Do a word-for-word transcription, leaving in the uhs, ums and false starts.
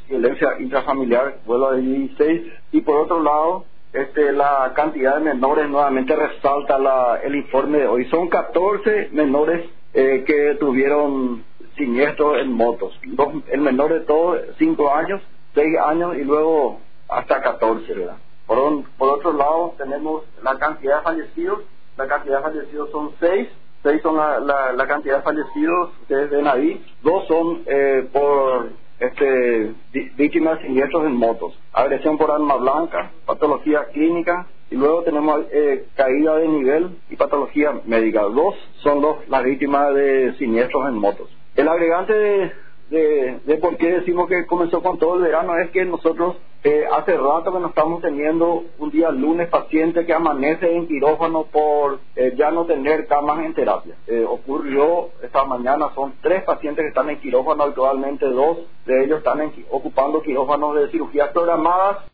violencia intrafamiliar, vuelo de dieciséis, y por otro lado, este, la cantidad de menores nuevamente resalta la, el informe de hoy. Son catorce menores eh, que tuvieron siniestros en motos. Dos, el menor de todos, cinco años, seis años y luego hasta catorce, ¿verdad? Por, un, por otro lado, tenemos la cantidad de fallecidos. La cantidad de fallecidos son seis. Seis son la, la, la cantidad de fallecidos, ustedes ven ahí. Dos son eh, por este, víctimas de siniestros en motos. Agresión por arma blanca, patología clínica, y luego tenemos eh, caída de nivel y patología médica. Dos son los, las víctimas de siniestros en motos. El agregante de, de, de por qué decimos que comenzó con todo el verano es que nosotros eh, hace rato que no estamos teniendo un día lunes paciente que amanece en quirófano por eh, ya no tener camas en terapia. Eh, ocurrió esta mañana, son tres pacientes que están en quirófano actualmente, dos de ellos están en, ocupando quirófanos de cirugías programadas